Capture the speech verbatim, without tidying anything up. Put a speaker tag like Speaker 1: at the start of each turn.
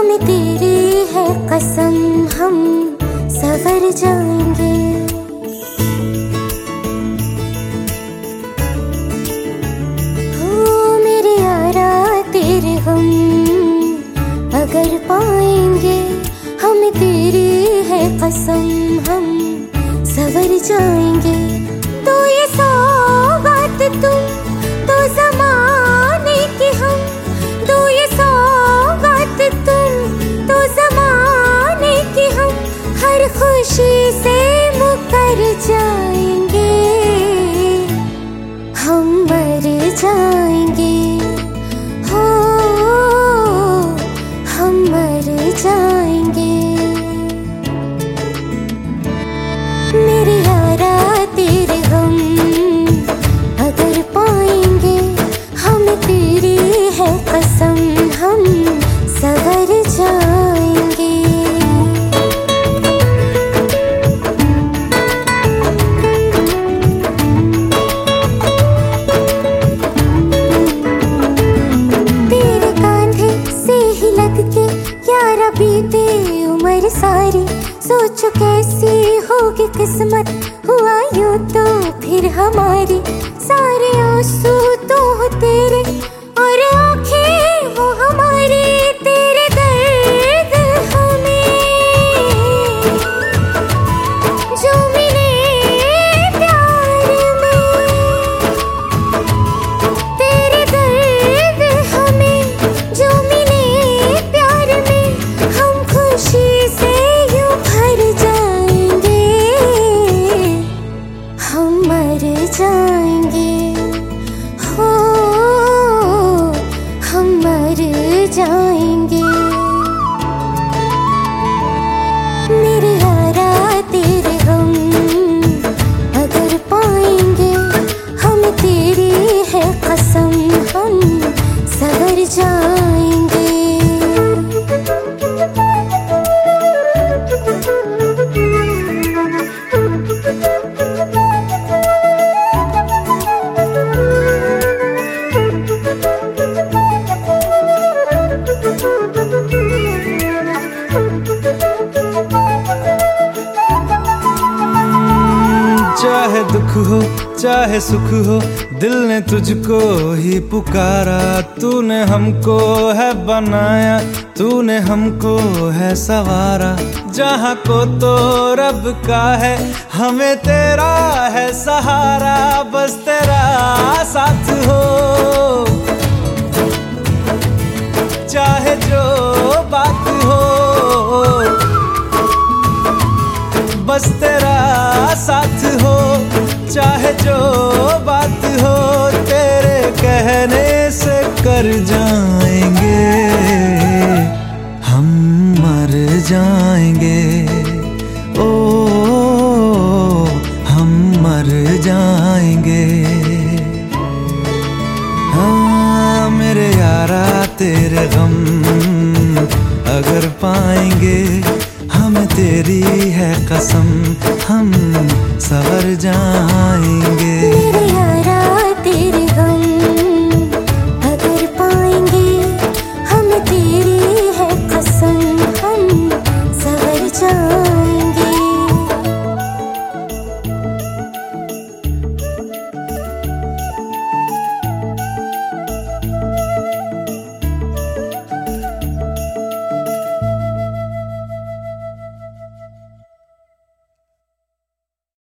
Speaker 1: हमें तेरी है कसम, हम सवर जाएंगे। हो मेरे यारा तेरे गम अगर पाएंगे, हमें तेरी है कसम, हम सवर जाएंगे। तो ये सौगात तुम तो ज़माने की हम, तो ये सौगात तुम तो ज़माने की हम, हर खुशी से मुकर जाएंगे, हम मर जाएंगे। हो हम मर जाएंगे। मेरे यारा तेरे गम अगर पाएंगे, हमें तेरी है कसम, हम सवर जाएंगे। तेरे कांधे से ही लग के यारा बीते उम्र सारी, सोचो कैसी होगी किस्मत, हुआ यूं तो फिर हमारी। सारे आंसू तो हो तेरे और आंखें वो हमारी, तेरे दर्द हमें जो मिले प्यार में, तेरे दर्द हमें जो मिले प्यार में, हम खुशी से यूं भर जाएंगे, हम मर जाएंगे। हो हम मर जाएंगे। मेरे यारा तेरे गम अगर पाएंगे, हमें तेरी है कसम, हम सवर जाएंगे।
Speaker 2: चाहे दुख हो चाहे सुख हो, दिल ने तुझको ही पुकारा। तूने हमको है बनाया, तूने हमको है सवारा। जहाँ को तो रब का है, हमें तेरा है सहारा। बस तेरा साथ हो, चाहे जो बात हो, बस तेरा साथ हो, चाहे जो बात हो। तेरे कहने से कर जाएंगे, हम मर जाएंगे। ओ हम मर जाएंगे। हाँ मेरे यारा तेरे गम अगर पाएंगे, हमें तेरी है कसम,